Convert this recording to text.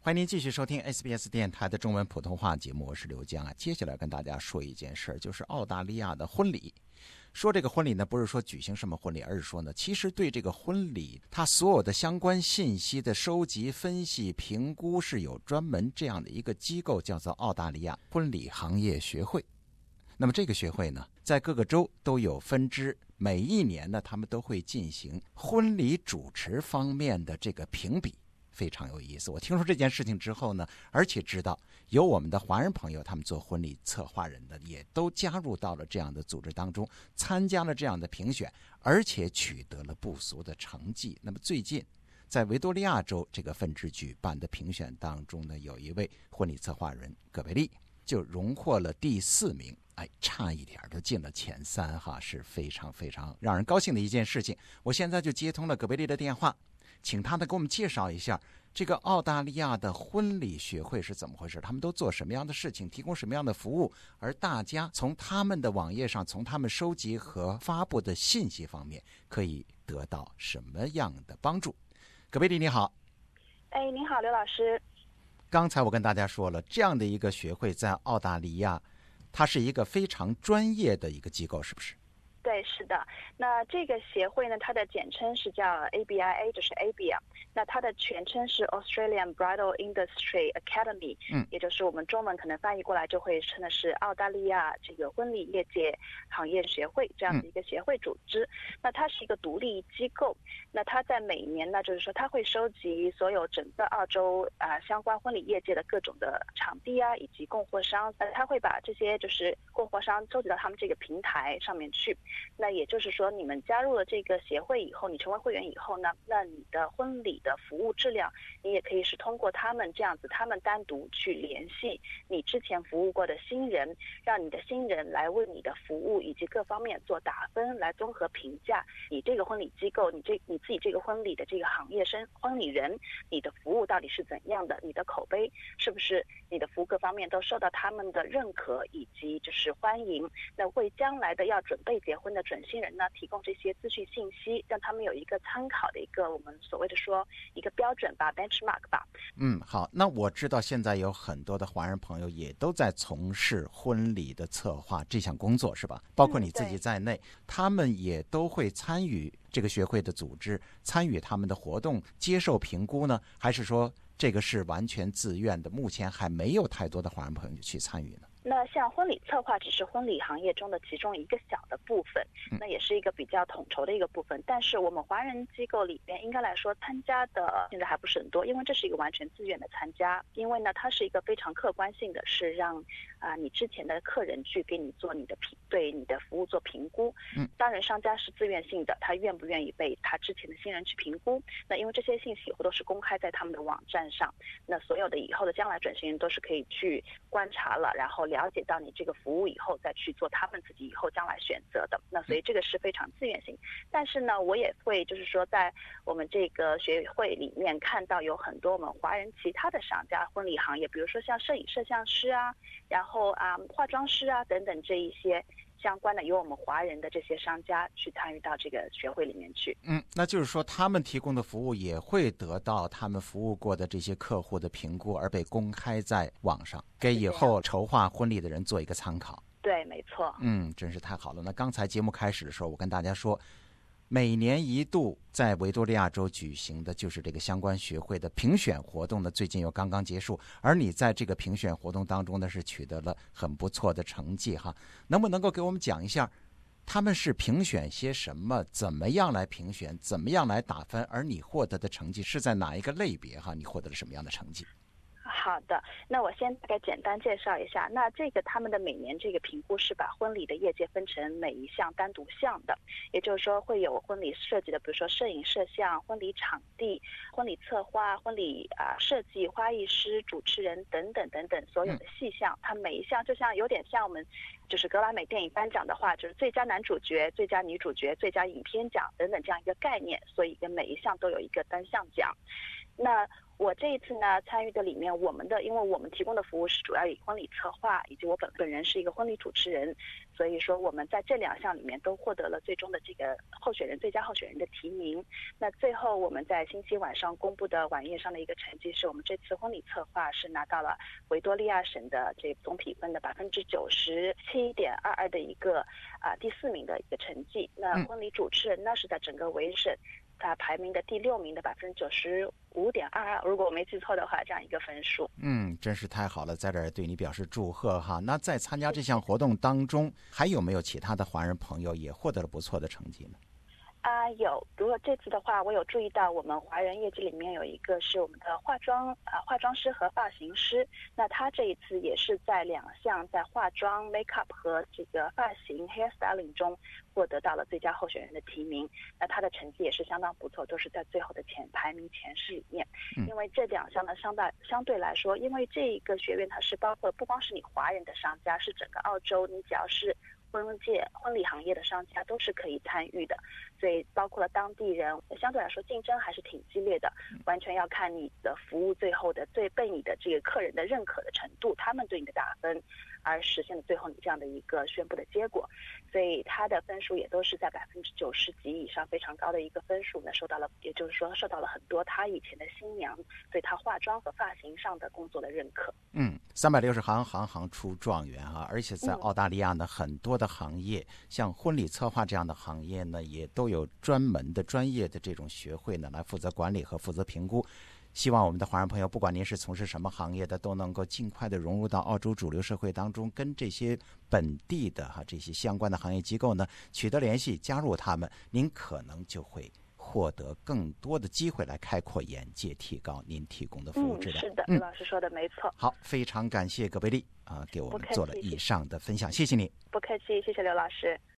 欢迎您继续收听 SBS 电台的中文普通话节目，我是刘江啊。接下来跟大家说一件事，就是澳大利亚的婚礼。说这个婚礼呢，不是说举行什么婚礼，而是说呢，其实对这个婚礼它所有的相关信息的收集、分析、评估是有专门这样的一个机构，叫做澳大利亚婚礼行业学会。那么这个学会呢，在各个州都有分支，每一年呢，他们都会进行婚礼主持方面的这个评比，非常有意思。我听说这件事情之后呢，而且知道有我们的华人朋友，他们做婚礼策划人的也都加入到了这样的组织当中，参加了这样的评选，而且取得了不俗的成绩。那么最近在维多利亚州这个分支举办的评选当中呢，有一位婚礼策划人葛贝利就荣获了第4名，差一点就进了前3哈，是非常非常让人高兴的一件事情。我现在就接通了葛贝利的电话，请他呢给我们介绍一下这个澳大利亚的婚礼学会是怎么回事，他们都做什么样的事情，提供什么样的服务，而大家从他们的网页上，从他们收集和发布的信息方面可以得到什么样的帮助。葛贝利你好。 你好刘老师。 刚才我跟大家说了，这样的一个学会在澳大利亚，它是一个非常专业的一个机构，是不是？ 对，是的。那这个协会呢，它的简称是叫 ABIA， 就是 ABIA。那它的全称是 Australian Bridal Industry Academy，也就是我们中文可能翻译过来就会称的是澳大利亚这个婚礼业界行业学会这样的一个协会组织。那它是一个独立机构。那它在每年呢，就是说它会收集所有整个澳洲相关婚礼业界的各种的场地以及供货商，它会把这些就是供货商收集到他们这个平台上面去。那也就是说，你们加入了这个协会以后，你成为会员以后呢，那你的婚礼的服务质量，你也可以是通过他们这样子，他们单独去联系你之前服务过的新人，让你的新人来为你的服务以及各方面做打分，来综合评价你这个婚礼机构，你自己这个婚礼的这个行业婚礼人，你的服务到底是怎样的，你的口碑是不是你的服务各方面都受到他们的认可以及就是欢迎，那为将来的要准备结婚的准新人呢提供这些资讯信息，让他们有一个参考的一个我们所谓的说一个标准吧 benchmark 吧。 好，那我知道现在有很多的华人朋友也都在从事婚礼的策划这项工作，是吧？包括你自己在内，他们也都会参与这个学会的组织，参与他们的活动，接受评估呢？还是说这个是完全自愿的，目前还没有太多的华人朋友去参与呢？ 那像婚礼策划只是婚礼行业中的其中一个小的部分，那也是一个比较统筹的一个部分，但是我们华人机构里边应该来说参加的现在还不是很多，因为这是一个完全自愿的参加，因为呢它是一个非常客观性的，是让你之前的客人去给你做对你的服务做评估。当然商家是自愿性的，他愿不愿意被他之前的新人去评估，那因为这些信息以后都是公开在他们的网站上，那所有的以后的将来准新人都是可以去观察了，然后了解到你这个服务以后再去做他们自己以后将来选择的，那所以这个是非常自愿性。但是呢我也会就是说在我们这个学会里面看到有很多我们华人其他的商家婚礼行业，比如说像摄影摄像师然后化妆师等等这一些相关的由我们华人的这些商家去参与到这个学会里面去。 那就是说他们提供的服务也会得到他们服务过的这些客户的评估，而被公开在网上，给以后筹划婚礼的人做一个参考。 对，没错。 真是太好了。那刚才节目开始的时候，我跟大家说，每年一度在维多利亚州举行的就是这个相关学会的评选活动呢，最近又刚刚结束，而你在这个评选活动当中呢是取得了很不错的成绩哈。能不能够给我们讲一下他们是评选些什么，怎么样来评选，怎么样来打分，而你获得的成绩是在哪一个类别哈？你获得了什么样的成绩？ 好的，那我先大概简单介绍一下。那这个他们的每年这个评估是把婚礼的业界分成每一项单独项的，也就是说会有婚礼设计的，比如说摄影摄像、婚礼场地、婚礼策划、婚礼设计、花艺师、主持人等等等等所有的细项，它每一项就像有点像我们就是格莱美电影颁奖的话，就是最佳男主角、最佳女主角、最佳影片奖等等这样一个概念，所以跟每一项都有一个单项奖。那我这一次呢参与的里面，因为我们提供的服务是主要以婚礼策划，以及我本人是一个婚礼主持人，所以说我们在这2项里面都获得了最终的这个最佳候选人的提名。那最后我们在星期晚上公布的晚宴上的一个成绩是，我们这次婚礼策划是拿到了维多利亚省的这总评分的97.22%的一个第4名的一个成绩。那婚礼主持人呢是在整个维省他排名的第6名的95.22%，如果我没记错的话，这样一个分数。 真是太好了，在这儿对你表示祝贺哈。那在参加这项活动当中，还有没有其他的华人朋友也获得了不错的成绩呢？ 有，如果这次的话，我有注意到我们华人业绩里面有一个是我们的化妆师和发型师，那他这一次也是在2项，在化妆 makeup 和这个发型 hairstyling 中获得到了最佳候选人的提名。那他的成绩也是相当不错，都是在最后的排名前10里面。因为这2项呢相对来说，因为这一个学院它是包括不光是你华人的商家，是整个澳洲你只要是婚礼行业的商家都是可以参与的，所以包括了当地人，相对来说竞争还是挺激烈的，完全要看你的服务最后的被你的这个客人的认可的程度，他们对你的打分，而实现了最后你这样的一个宣布的结果。所以他的分数也都是在90%几以上，非常高的一个分数呢，也就是说受到了很多他以前的新娘对他化妆和发型上的工作的认可。 360行出状元哈，而且在澳大利亚呢，很多的行业，像婚礼策划这样的行业呢，也都有专门的专业的这种学会呢，来负责管理和负责评估。希望我们的华人朋友，不管您是从事什么行业的，都能够尽快的融入到澳洲主流社会当中，跟这些本地的这些相关的行业机构呢取得联系，加入他们，您可能就会获得更多的机会来开阔眼界，提高您提供的服务质量。 是的，刘老师说的没错。 好，非常感谢葛贝利给我们做了以上的分享，谢谢你。 不客气，谢谢刘老师。